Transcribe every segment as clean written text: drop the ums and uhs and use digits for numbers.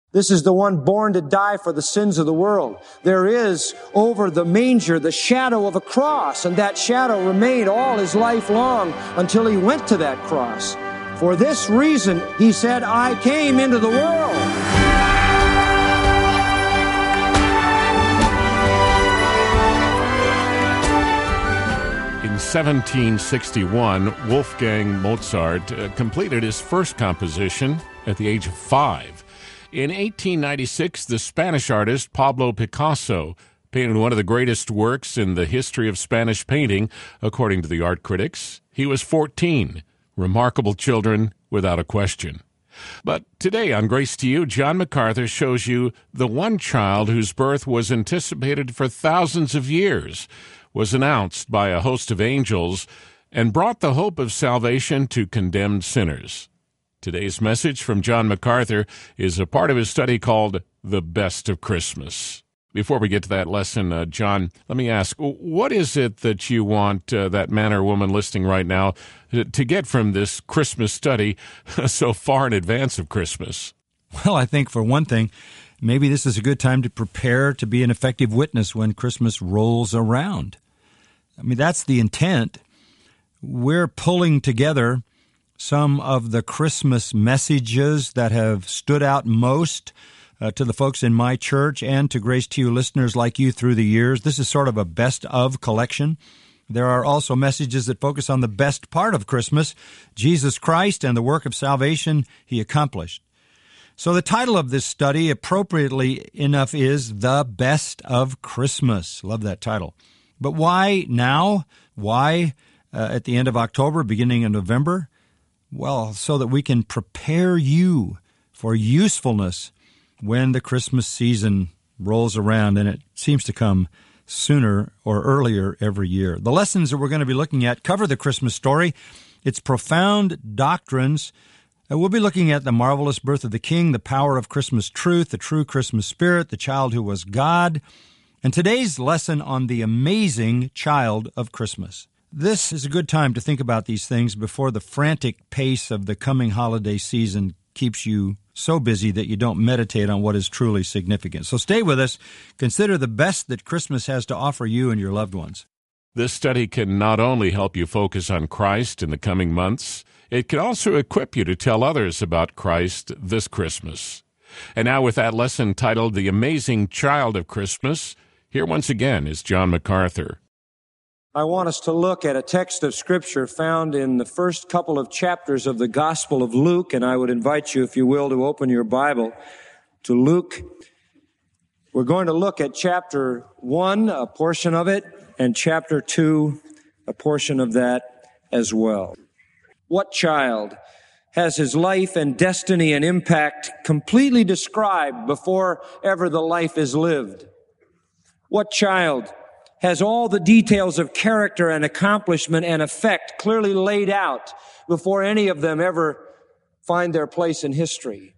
This is the one born to die for the sins of the world. There is over the manger the shadow of a cross, and that shadow remained all his life long until he went to that cross. For this reason, he said, I came into the world. In 1761, Wolfgang Mozart completed his first composition at the age of 5. In 1896, the Spanish artist Pablo Picasso painted one of the greatest works in the history of Spanish painting, according to the art critics. He was 14. Remarkable children, without a question. But today on Grace to You, John MacArthur shows you the one child whose birth was anticipated for thousands of years, was announced by a host of angels, and brought the hope of salvation to condemned sinners. Today's message from John MacArthur is a part of his study called The Best of Christmas. Before we get to that lesson, John, let me ask, what is it that you want that man or woman listening right now to get from this Christmas study so far in advance of Christmas? Well, I think for one thing, maybe this is a good time to prepare to be an effective witness when Christmas rolls around. I mean, that's the intent. We're pulling together some of the Christmas messages that have stood out most to the folks in my church and to Grace to You listeners like you through the years. This is sort of a best of collection. There are also messages that focus on the best part of Christmas, Jesus Christ and the work of salvation he accomplished. So the title of this study, appropriately enough, is The Best of Christmas. Love that title. But why now? Why at the end of October, beginning of November? Well, so that we can prepare you for usefulness when the Christmas season rolls around, and it seems to come sooner or earlier every year. The lessons that we're going to be looking at cover the Christmas story, its profound doctrines. We'll be looking at the marvelous birth of the King, the power of Christmas truth, the true Christmas spirit, the child who was God, and today's lesson on the amazing child of Christmas. This is a good time to think about these things before the frantic pace of the coming holiday season keeps you so busy that you don't meditate on what is truly significant. So stay with us. Consider the best that Christmas has to offer you and your loved ones. This study can not only help you focus on Christ in the coming months, it can also equip you to tell others about Christ this Christmas. And now with that lesson titled The Amazing Child of Christmas, here once again is John MacArthur. I want us to look at a text of Scripture found in the first couple of chapters of the Gospel of Luke, and I would invite you, if you will, to open your Bible to Luke. We're going to look at chapter 1, a portion of it, and chapter 2, a portion of that as well. What child has his life and destiny and impact completely described before ever the life is lived? What child has all the details of character and accomplishment and effect clearly laid out before any of them ever find their place in history?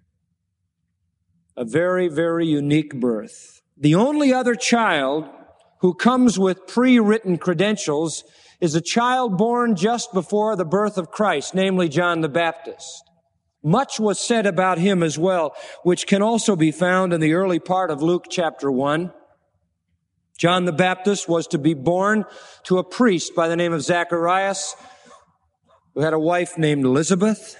A very, very unique birth. The only other child who comes with pre-written credentials is a child born just before the birth of Christ, namely John the Baptist. Much was said about him as well, which can also be found in the early part of Luke chapter 1. John the Baptist was to be born to a priest by the name of Zacharias, who had a wife named Elizabeth.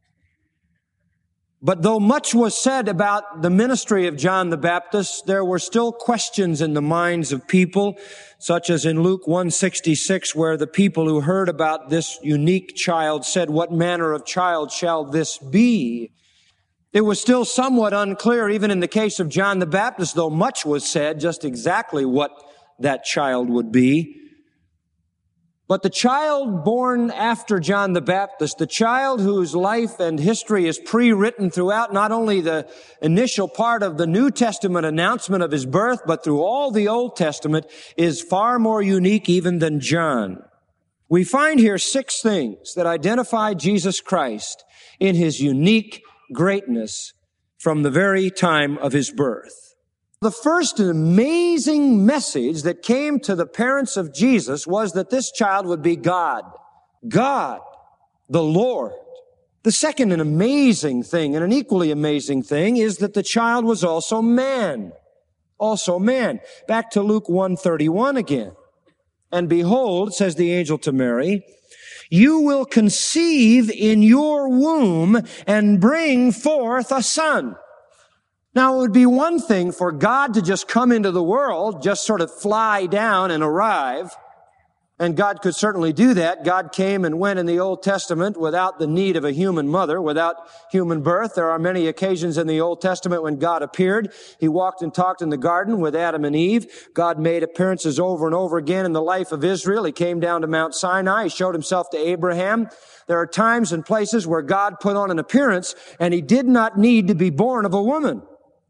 But though much was said about the ministry of John the Baptist, there were still questions in the minds of people, such as in Luke 1:66, where the people who heard about this unique child said, "What manner of child shall this be?" It was still somewhat unclear, even in the case of John the Baptist, though much was said, just exactly what that child would be. But the child born after John the Baptist, the child whose life and history is pre-written throughout not only the initial part of the New Testament announcement of his birth, but through all the Old Testament, is far more unique even than John. We find here 6 things that identify Jesus Christ in his unique greatness from the very time of his birth. The first amazing message that came to the parents of Jesus was that this child would be God. God, the Lord. The second and amazing thing, and an equally amazing thing, is that the child was also man. Also man. Back to Luke 1:31 again. And behold, says the angel to Mary, you will conceive in your womb and bring forth a son. Now, it would be one thing for God to just come into the world, just sort of fly down and arrive. And God could certainly do that. God came and went in the Old Testament without the need of a human mother, without human birth. There are many occasions in the Old Testament when God appeared. He walked and talked in the garden with Adam and Eve. God made appearances over and over again in the life of Israel. He came down to Mount Sinai. He showed himself to Abraham. There are times and places where God put on an appearance and he did not need to be born of a woman.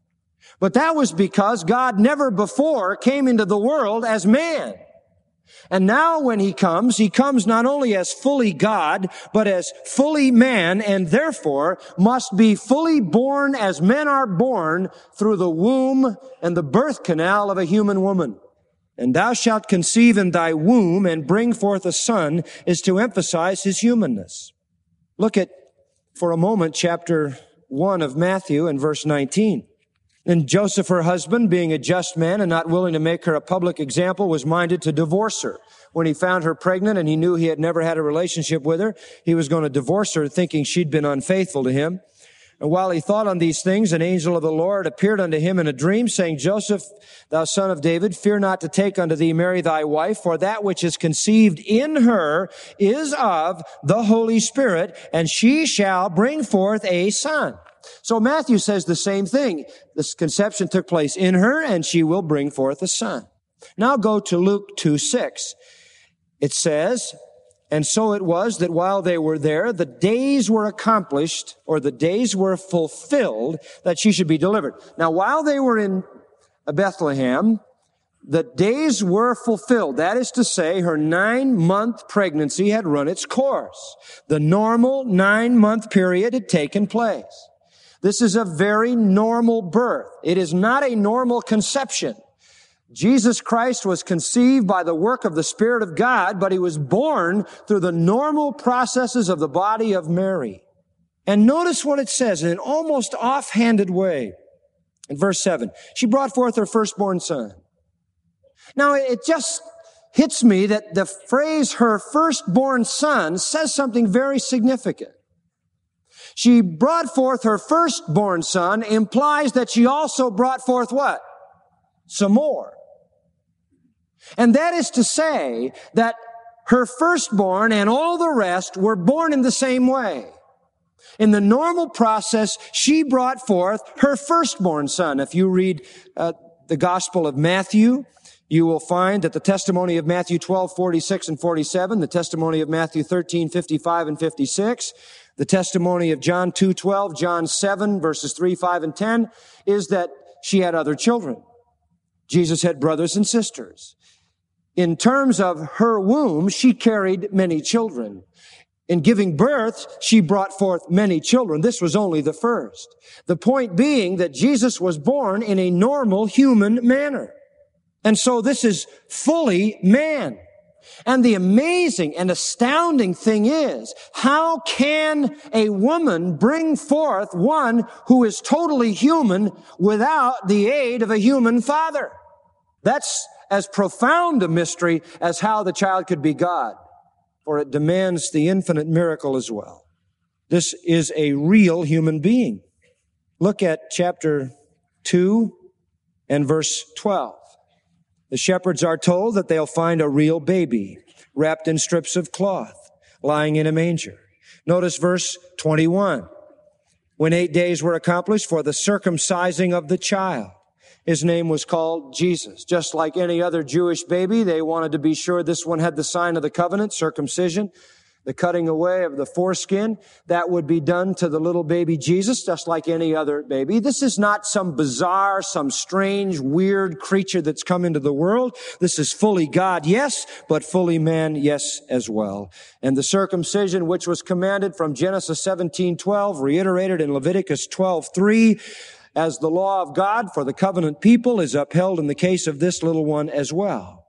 But that was because God never before came into the world as man. And now when he comes not only as fully God, but as fully man, and therefore must be fully born as men are born through the womb and the birth canal of a human woman. And thou shalt conceive in thy womb and bring forth a son is to emphasize his humanness. Look at, for a moment, chapter 1 of Matthew and verse 19. And Joseph, her husband, being a just man and not willing to make her a public example, was minded to divorce her. When he found her pregnant and he knew he had never had a relationship with her, he was going to divorce her, thinking she'd been unfaithful to him. And while he thought on these things, an angel of the Lord appeared unto him in a dream, saying, Joseph, thou son of David, fear not to take unto thee Mary thy wife, for that which is conceived in her is of the Holy Spirit, and she shall bring forth a son. So Matthew says the same thing. This conception took place in her, and she will bring forth a son. Now go to Luke 2:6. It says, and so it was that while they were there, the days were accomplished, or the days were fulfilled, that she should be delivered. Now, while they were in Bethlehem, the days were fulfilled. That is to say, her 9-month pregnancy had run its course. The normal 9-month period had taken place. This is a very normal birth. It is not a normal conception. Jesus Christ was conceived by the work of the Spirit of God, but he was born through the normal processes of the body of Mary. And notice what it says in an almost offhanded way. In verse 7, she brought forth her firstborn son. Now, it just hits me that the phrase her firstborn son says something very significant. She brought forth her firstborn son implies that she also brought forth what? Some more. And that is to say that her firstborn and all the rest were born in the same way. In the normal process, she brought forth her firstborn son. If you read the Gospel of Matthew, you will find that the testimony of Matthew 12:46 and 47, the testimony of Matthew 13:55 and 56, the testimony of John 2:12, John 7, verses 3, 5, and 10, is that she had other children. Jesus had brothers and sisters. In terms of her womb, she carried many children. In giving birth, she brought forth many children. This was only the first. The point being that Jesus was born in a normal human manner. And so this is fully man. And the amazing and astounding thing is, how can a woman bring forth one who is totally human without the aid of a human father? That's as profound a mystery as how the child could be God, for it demands the infinite miracle as well. This is a real human being. Look at chapter 2 and verse 12. The shepherds are told that they'll find a real baby wrapped in strips of cloth, lying in a manger. Notice verse 21. When 8 days were accomplished for the circumcising of the child, his name was called Jesus. Just like any other Jewish baby, they wanted to be sure this one had the sign of the covenant, circumcision, the cutting away of the foreskin. That would be done to the little baby Jesus, just like any other baby. This is not some bizarre, some strange, weird creature that's come into the world. This is fully God, yes, but fully man, yes, as well. And the circumcision, which was commanded from Genesis 17:12, reiterated in Leviticus 12:3, as the law of God for the covenant people, is upheld in the case of this little one as well.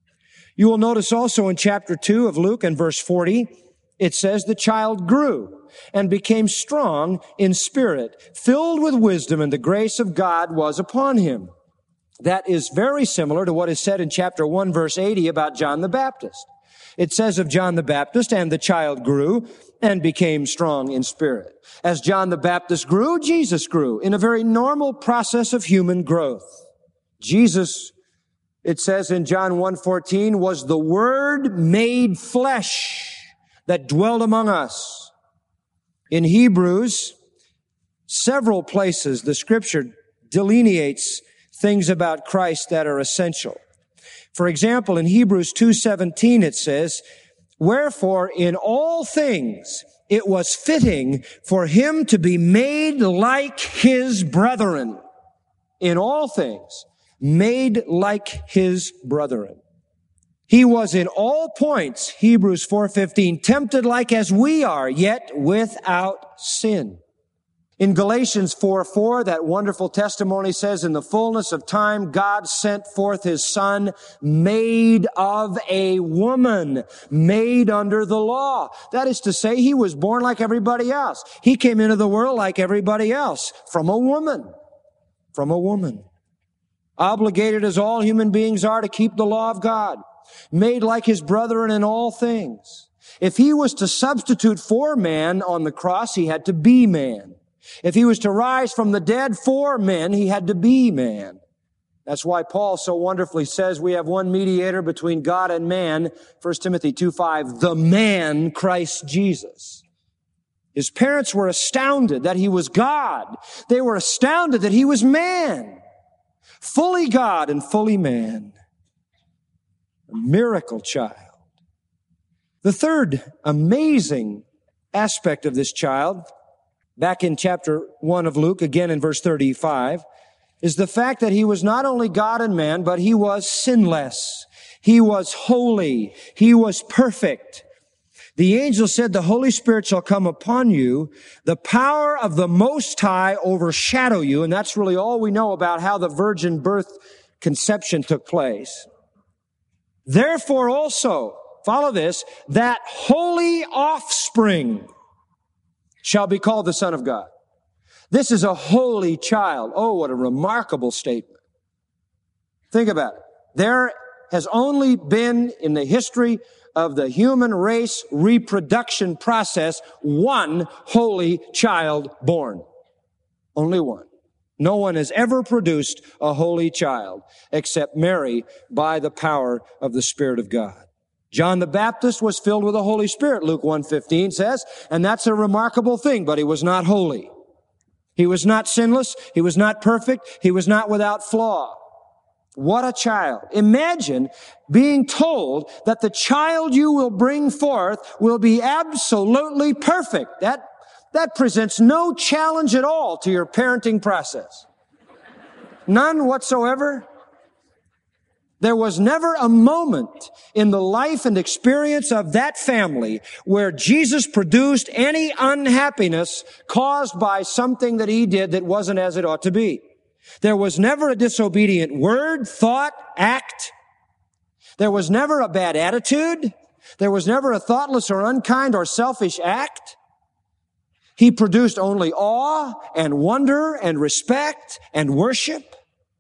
You will notice also in chapter 2 of Luke and verse 40, it says the child grew. and became strong in spirit, filled with wisdom, and the grace of God was upon him. That is very similar to what is said in chapter 1, verse 80 about John the Baptist. It says of John the Baptist, and the child grew and became strong in spirit. As John the Baptist grew, Jesus grew in a very normal process of human growth. Jesus, it says in John 1:14, was the Word made flesh that dwelt among us. In Hebrews, several places the Scripture delineates things about Christ that are essential. For example, in Hebrews 2:17 it says, wherefore in all things it was fitting for him to be made like his brethren. In all things, made like his brethren. He was in all points, Hebrews 4:15, tempted like as we are, yet without sin. In Galatians 4:4, that wonderful testimony says, in the fullness of time, God sent forth his Son, made of a woman, made under the law. That is to say, he was born like everybody else. He came into the world like everybody else, from a woman. From a woman. Obligated as all human beings are to keep the law of God. Made like his brethren in all things. If he was to substitute for man on the cross, he had to be man. If he was to rise from the dead for men, he had to be man. That's why Paul so wonderfully says we have one mediator between God and man, 1 Timothy 2:5, the man Christ Jesus. His parents were astounded that he was God. They were astounded that he was man. Fully God and fully man. A miracle child. The third amazing aspect of this child, back in chapter 1 of Luke, again in verse 35, is the fact that he was not only God and man, but he was sinless. He was holy. He was perfect. The angel said, the Holy Spirit shall come upon you. The power of the Most High overshadow you. And that's really all we know about how the virgin birth conception took place. Therefore also, follow this, that holy offspring shall be called the Son of God. This is a holy child. Oh, what a remarkable statement. Think about it. There has only been in the history of the human race reproduction process one holy child born. Only one. No one has ever produced a holy child except Mary by the power of the Spirit of God. John the Baptist was filled with the Holy Spirit, Luke 1:15 says, and that's a remarkable thing, but he was not holy. He was not sinless. He was not perfect. He was not without flaw. What a child. Imagine being told that the child you will bring forth will be absolutely perfect. That presents no challenge at all to your parenting process. None whatsoever. There was never a moment in the life and experience of that family where Jesus produced any unhappiness caused by something that he did that wasn't as it ought to be. There was never a disobedient word, thought, act. There was never a bad attitude. There was never a thoughtless or unkind or selfish act. He produced only awe and wonder and respect and worship.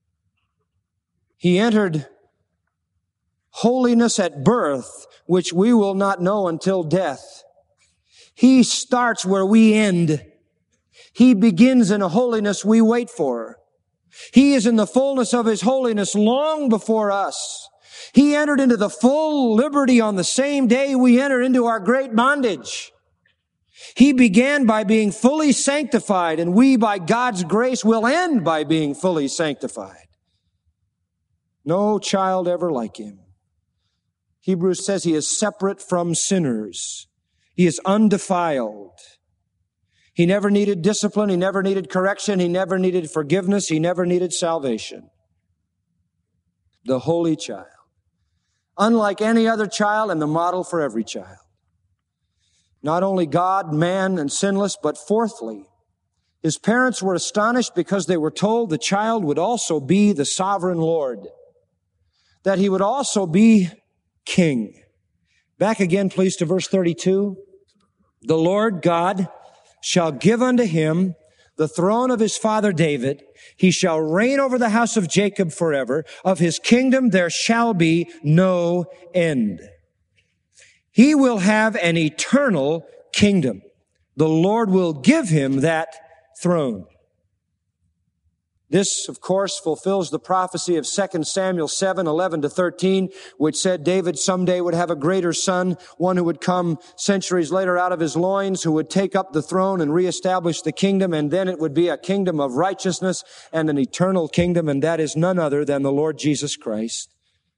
He entered holiness at birth, which we will not know until death. He starts where we end. He begins in a holiness we wait for. He is in the fullness of his holiness long before us. He entered into the full liberty on the same day we entered into our great bondage. He began by being fully sanctified, and we, by God's grace, will end by being fully sanctified. No child ever like him. Hebrews says he is separate from sinners. He is undefiled. He never needed discipline. He never needed correction. He never needed forgiveness. He never needed salvation. The holy child. Unlike any other child and the model for every child. Not only God, man, and sinless, but fourthly, his parents were astonished because they were told the child would also be the sovereign Lord. That he would also be king. Back again, please, to verse 32. The Lord God shall give unto him the throne of his father David. He shall reign over the house of Jacob forever. Of his kingdom there shall be no end. He will have an eternal kingdom. The Lord will give him that throne. This, of course, fulfills the prophecy of 2 Samuel 7:11-13, which said David someday would have a greater son, one who would come centuries later out of his loins, who would take up the throne and reestablish the kingdom, and then it would be a kingdom of righteousness and an eternal kingdom, and that is none other than the Lord Jesus Christ.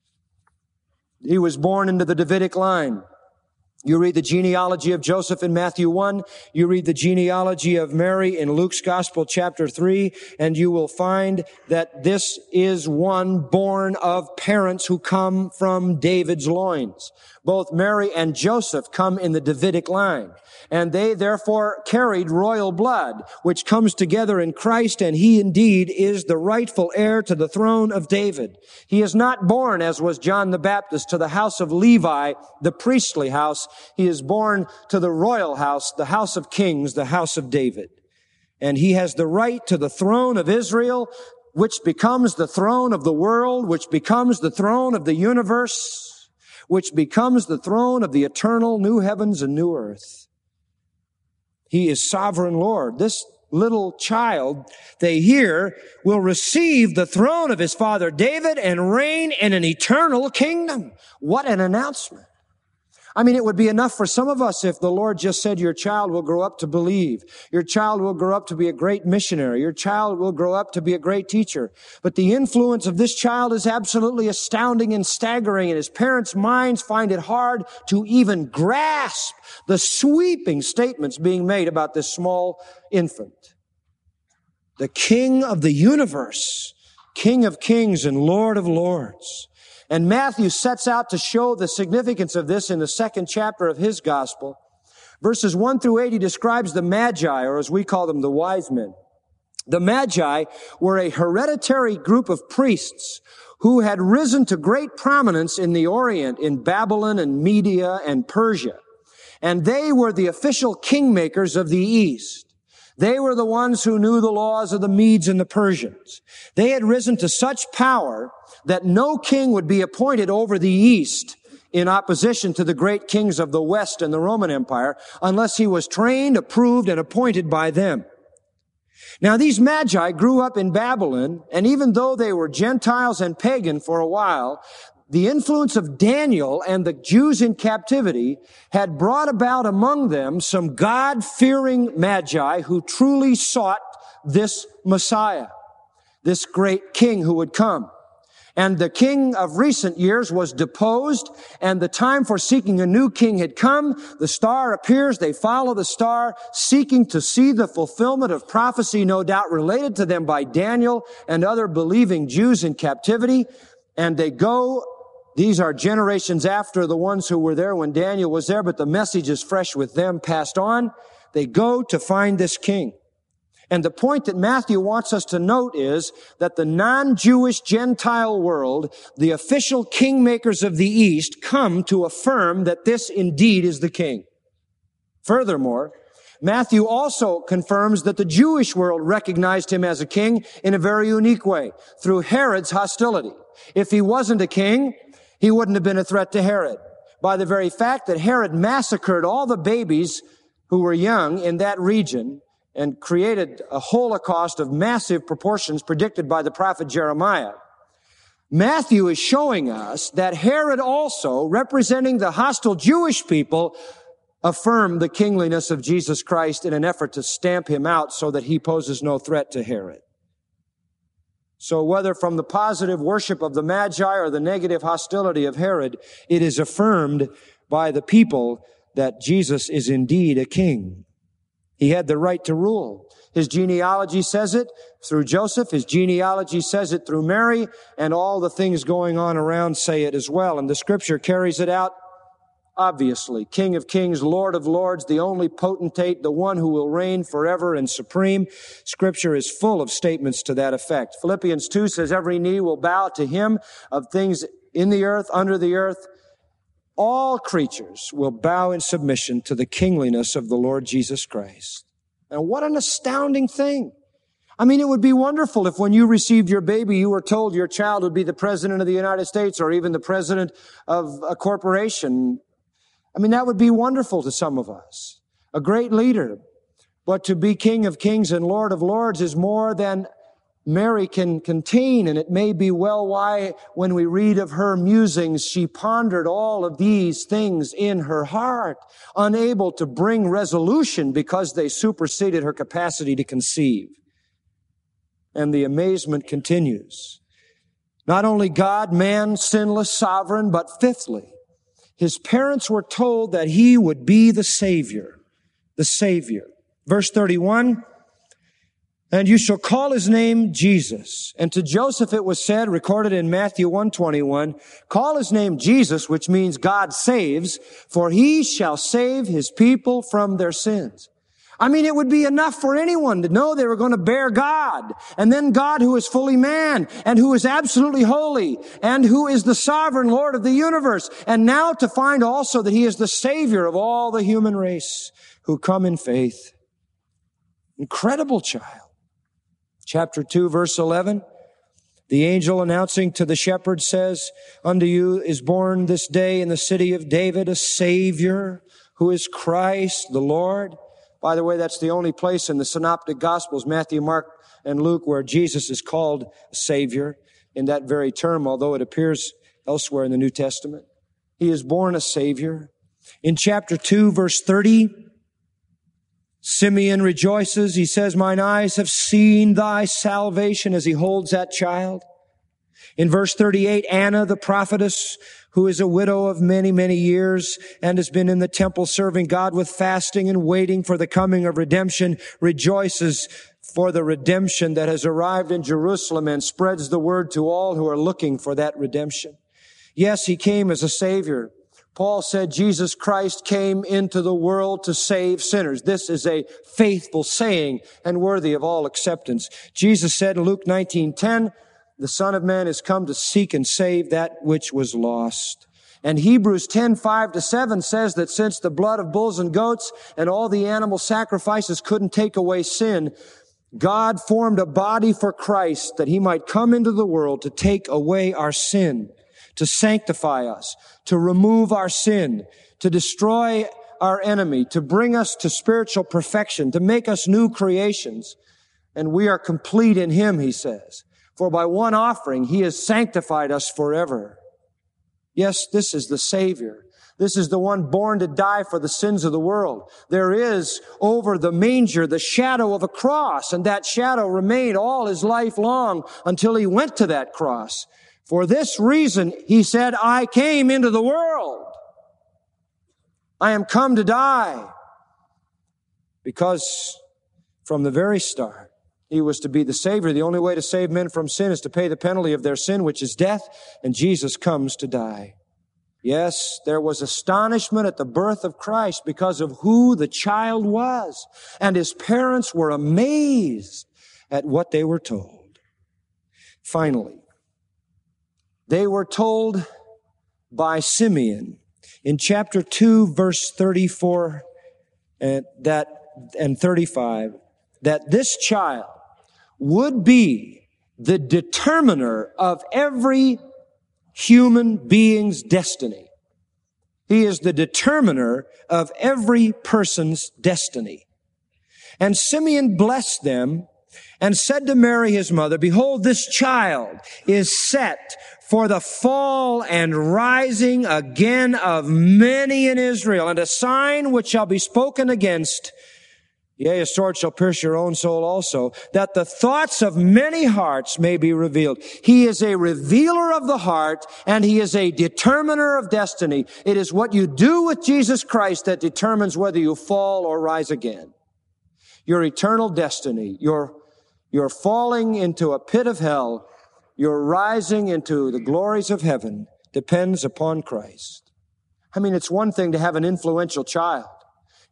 He was born into the Davidic line. You read the genealogy of Joseph in Matthew 1. You read the genealogy of Mary in Luke's Gospel, chapter 3, and you will find that this is one born of parents who come from David's loins. Both Mary and Joseph come in the Davidic line, and they therefore carried royal blood, which comes together in Christ, and he indeed is the rightful heir to the throne of David. He is not born, as was John the Baptist, to the house of Levi, the priestly house. He is born to the royal house, the house of kings, the house of David. And he has the right to the throne of Israel, which becomes the throne of the world, which becomes the throne of the universe, which becomes the throne of the eternal new heavens and new earth. He is sovereign Lord. This little child, they hear, will receive the throne of his father David and reign in an eternal kingdom. What an announcement. I mean, it would be enough for some of us if the Lord just said, your child will grow up to believe. Your child will grow up to be a great missionary. Your child will grow up to be a great teacher. But the influence of this child is absolutely astounding and staggering, and his parents' minds find it hard to even grasp the sweeping statements being made about this small infant. The King of the universe, King of kings and Lord of lords. And Matthew sets out to show the significance of this in the 2nd chapter of his gospel. Verses 1-8, he describes the Magi, or as we call them, the wise men. The Magi were a hereditary group of priests who had risen to great prominence in the Orient, in Babylon and Media and Persia. And they were the official kingmakers of the East. They were the ones who knew the laws of the Medes and the Persians. They had risen to such power that no king would be appointed over the East in opposition to the great kings of the West and the Roman Empire unless he was trained, approved, and appointed by them. Now, these Magi grew up in Babylon, and even though they were Gentiles and pagan for a while, the influence of Daniel and the Jews in captivity had brought about among them some God-fearing Magi who truly sought this Messiah, this great king who would come. And the king of recent years was deposed, and the time for seeking a new king had come. The star appears. They follow the star, seeking to see the fulfillment of prophecy, no doubt related to them by Daniel and other believing Jews in captivity. And they go. These are generations after the ones who were there when Daniel was there, but the message is fresh with them, passed on. They go to find this king. And the point that Matthew wants us to note is that the non-Jewish Gentile world, the official kingmakers of the East, come to affirm that this indeed is the king. Furthermore, Matthew also confirms that the Jewish world recognized him as a king in a very unique way, through Herod's hostility. If he wasn't a king, he wouldn't have been a threat to Herod. By the very fact that Herod massacred all the babies who were young in that region and created a holocaust of massive proportions predicted by the prophet Jeremiah, Matthew is showing us that Herod also, representing the hostile Jewish people, affirmed the kingliness of Jesus Christ in an effort to stamp him out so that he poses no threat to Herod. So whether from the positive worship of the Magi or the negative hostility of Herod, it is affirmed by the people that Jesus is indeed a king. He had the right to rule. His genealogy says it through Joseph. His genealogy says it through Mary, and all the things going on around say it as well. And the scripture carries it out obviously. King of kings, Lord of lords, the only potentate, the one who will reign forever and supreme. Scripture is full of statements to that effect. Philippians 2 says every knee will bow to him of things in the earth, under the earth. All creatures will bow in submission to the kingliness of the Lord Jesus Christ. And what an astounding thing. I mean, it would be wonderful if when you received your baby, you were told your child would be the President of the United States or even the President of a corporation. I mean, that would be wonderful to some of us. A great leader. But to be King of Kings and Lord of Lords is more than Mary can contain, and it may be well why when we read of her musings, she pondered all of these things in her heart, unable to bring resolution because they superseded her capacity to conceive. And the amazement continues. Not only God, man, sinless, sovereign, but fifthly, his parents were told that he would be the Savior. The Savior. Verse 31, and you shall call his name Jesus. And to Joseph it was said, recorded in Matthew 1:21, call his name Jesus, which means God saves, for he shall save his people from their sins. I mean, it would be enough for anyone to know they were going to bear God, and then God who is fully man, and who is absolutely holy, and who is the sovereign Lord of the universe, and now to find also that he is the Savior of all the human race who come in faith. Incredible child. Chapter 2, verse 11, the angel announcing to the shepherds says, unto you is born this day in the city of David a Savior, who is Christ the Lord. By the way, that's the only place in the synoptic gospels, Matthew, Mark, and Luke, where Jesus is called a Savior in that very term, although it appears elsewhere in the New Testament. He is born a Savior. In chapter 2, verse 30, Simeon rejoices. He says, mine eyes have seen thy salvation, as he holds that child. In verse 38, Anna, the prophetess, who is a widow of many, many years and has been in the temple serving God with fasting and waiting for the coming of redemption, rejoices for the redemption that has arrived in Jerusalem and spreads the word to all who are looking for that redemption. Yes, he came as a Savior. Paul said Jesus Christ came into the world to save sinners. This is a faithful saying and worthy of all acceptance. Jesus said in Luke 19:10, the Son of Man is come to seek and save that which was lost. And Hebrews 10:5-7 says that since the blood of bulls and goats and all the animal sacrifices couldn't take away sin, God formed a body for Christ that he might come into the world to take away our sin, to sanctify us, to remove our sin, to destroy our enemy, to bring us to spiritual perfection, to make us new creations. And we are complete in him, he says. For by one offering, he has sanctified us forever. Yes, this is the Savior. This is the one born to die for the sins of the world. There is over the manger the shadow of a cross, and that shadow remained all his life long until he went to that cross. For this reason, he said, I came into the world. I am come to die. Because from the very start, he was to be the Savior. The only way to save men from sin is to pay the penalty of their sin, which is death, and Jesus comes to die. Yes, there was astonishment at the birth of Christ because of who the child was, and his parents were amazed at what they were told. Finally, they were told by Simeon in chapter 2, verse 34 and 35, that this child would be the determiner of every human being's destiny. He is the determiner of every person's destiny. And Simeon blessed them and said to Mary, his mother, behold, this child is set for the fall and rising again of many in Israel, and a sign which shall be spoken against. Yea, a sword shall pierce your own soul also, that the thoughts of many hearts may be revealed. He is a revealer of the heart, and he is a determiner of destiny. It is what you do with Jesus Christ that determines whether you fall or rise again. Your eternal destiny, your falling into a pit of hell, your rising into the glories of heaven depends upon Christ. I mean, it's one thing to have an influential child.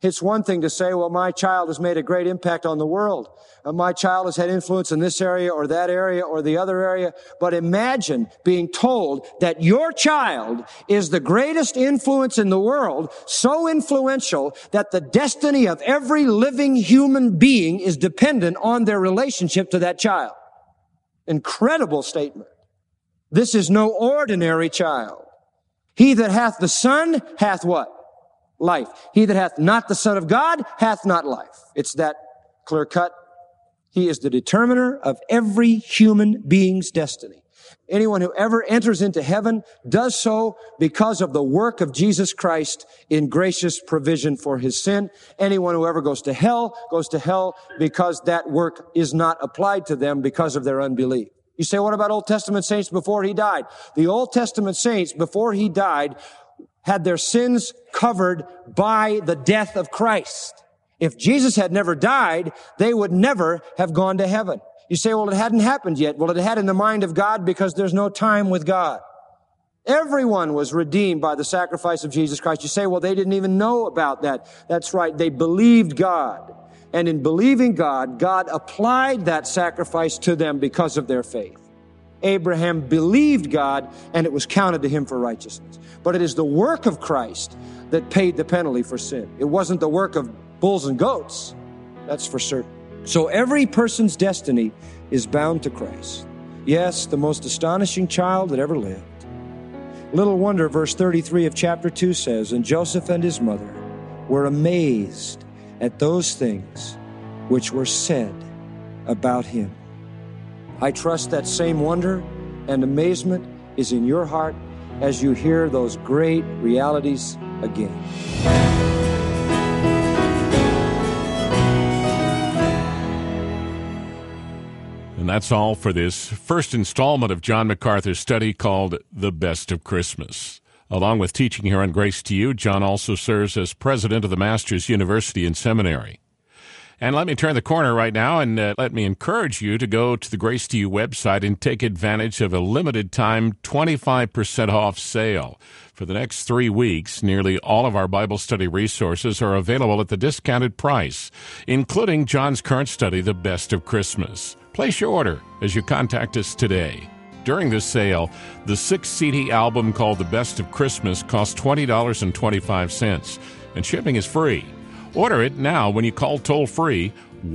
It's one thing to say, well, my child has made a great impact on the world. My child has had influence in this area or that area or the other area. But imagine being told that your child is the greatest influence in the world, so influential that the destiny of every living human being is dependent on their relationship to that child. Incredible statement. This is no ordinary child. He that hath the Son hath what? Life. He that hath not the Son of God hath not life. It's that clear cut. He is the determiner of every human being's destiny. Anyone who ever enters into heaven does so because of the work of Jesus Christ in gracious provision for his sin. Anyone who ever goes to hell because that work is not applied to them because of their unbelief. You say, what about Old Testament saints before he died? The Old Testament saints before he died had their sins covered by the death of Christ. If Jesus had never died, they would never have gone to heaven. You say, well, it hadn't happened yet. Well, it had in the mind of God because there's no time with God. Everyone was redeemed by the sacrifice of Jesus Christ. You say, well, they didn't even know about that. That's right. They believed God. And in believing God, God applied that sacrifice to them because of their faith. Abraham believed God, and it was counted to him for righteousness. But it is the work of Christ that paid the penalty for sin. It wasn't the work of bulls and goats. That's for certain. So every person's destiny is bound to Christ. Yes, the most astonishing child that ever lived. Little wonder, verse 33 of chapter 2 says, and Joseph and his mother were amazed at those things which were said about him. I trust that same wonder and amazement is in your heart as you hear those great realities again. And that's all for this first installment of John MacArthur's study called The Best of Christmas. Along with teaching here on Grace to You, John also serves as president of the Masters University and Seminary. And let me turn the corner right now and let me encourage you to go to the Grace to You website and take advantage of a limited time 25% off sale. For the next 3 weeks, nearly all of our Bible study resources are available at the discounted price, including John's current study, The Best of Christmas. Place your order as you contact us today. During this sale, the 6-CD album called The Best of Christmas costs $20.25, and shipping is free. Order it now when you call toll-free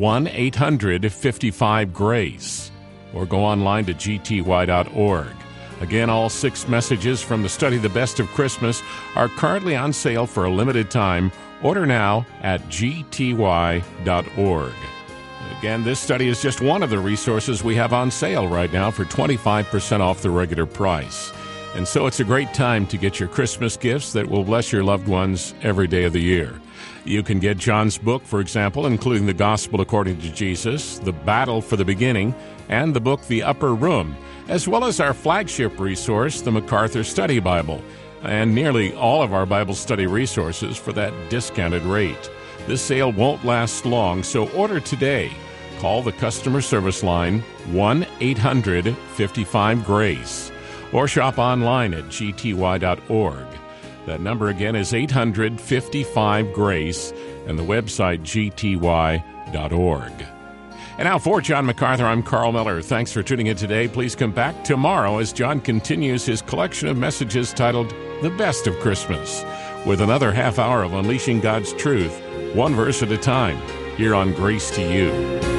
1-800-55-GRACE or go online to gty.org. Again, all 6 messages from the study The Best of Christmas are currently on sale for a limited time. Order now at gty.org. Again, this study is just one of the resources we have on sale right now for 25% off the regular price. And so it's a great time to get your Christmas gifts that will bless your loved ones every day of the year. You can get John's book, for example, including The Gospel According to Jesus, The Battle for the Beginning, and the book The Upper Room, as well as our flagship resource, the MacArthur Study Bible, and nearly all of our Bible study resources for that discounted rate. This sale won't last long, so order today. Call the customer service line 1-800-55-GRACE or shop online at gty.org. That number again is 800-55-GRACE and the website gty.org. And now for John MacArthur, I'm Carl Miller. Thanks for tuning in today. Please come back tomorrow as John continues his collection of messages titled The Best of Christmas, with another half hour of unleashing God's truth, one verse at a time, here on Grace to You.